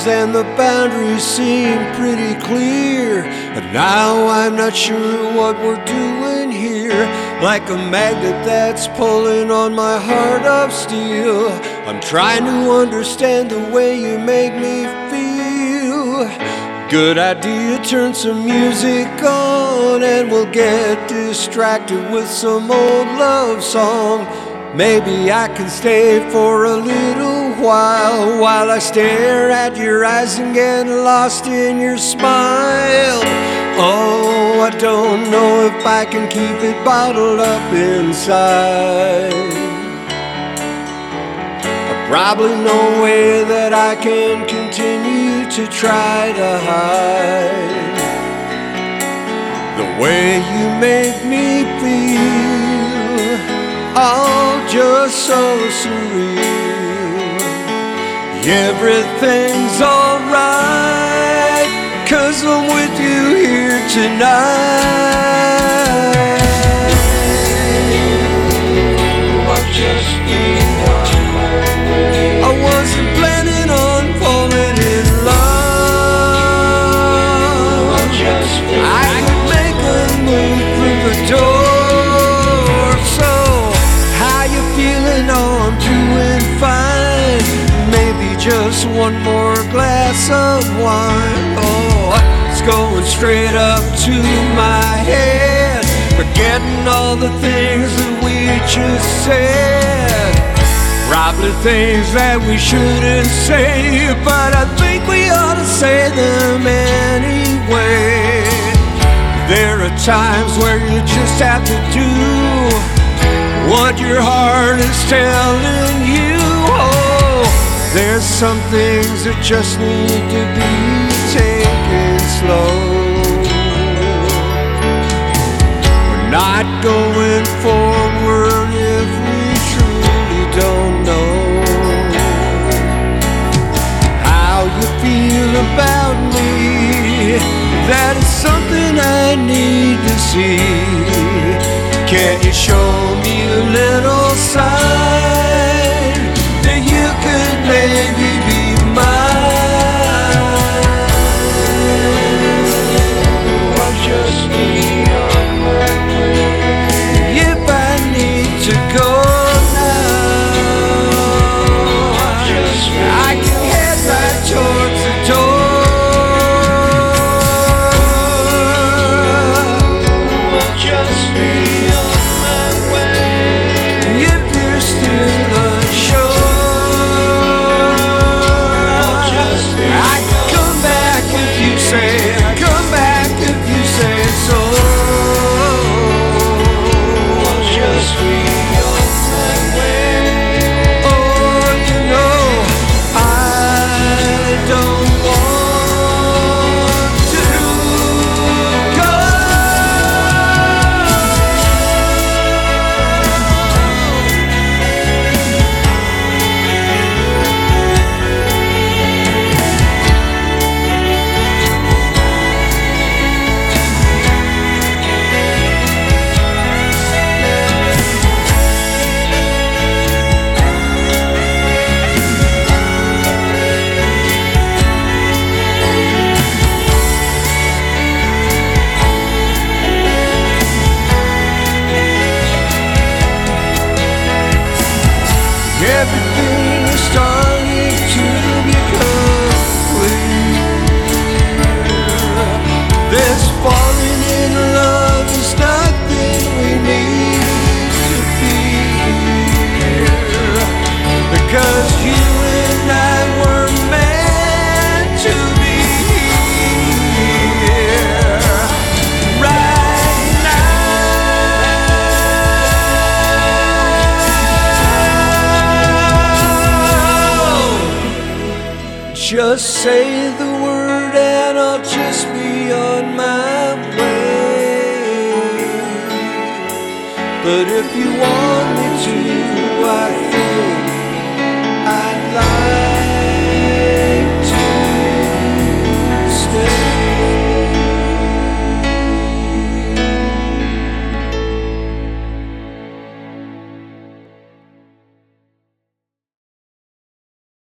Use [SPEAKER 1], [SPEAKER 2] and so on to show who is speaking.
[SPEAKER 1] walls and the boundaries seem pretty clear, and now I'm not sure what we're doing here. Like a magnet that's pulling on my heart of steel, I'm trying to understand the way you make me feel. Good idea, turn some music on and we'll get distracted with some old love song. Maybe I can stay for a little while I stare at your eyes and get lost in your smile. Oh, I don't know if I can keep it bottled up inside. Probably no way that I can continue to try to hide the way you make me feel. All just so surreal. Everything's alright, 'cause I'm with you here tonight. I've just been on my way. I wasn't planning on falling in love. I could make a move through the door. So, how you feeling? Oh, I'm doing fine. Maybe just one more glass of wine. Oh, it's going straight up to my head, forgetting all the things that we just said. Probably things that we shouldn't say, but I think we ought to say them anyway. There are times where you just have to do what your heart is telling you. Oh, there's some things that just need to be taken slow. We're not going forward if we truly don't know how you feel about me. That is something I need to see. Can you show me a little sign that you could maybe be mine? I'll just be on my way. If I need to go now, I can head right towards the door. I'll just be on my way. If you're still unsure, I can come back if you say, come back if you say so. I'll just be on my way. Oh, you know, I don't want to go. Everything is starting to become clear. This falling in love is nothing we need to fear, because you and I were meant to be here right now. Just say the word and I'll just be on my way. But if you want me to, I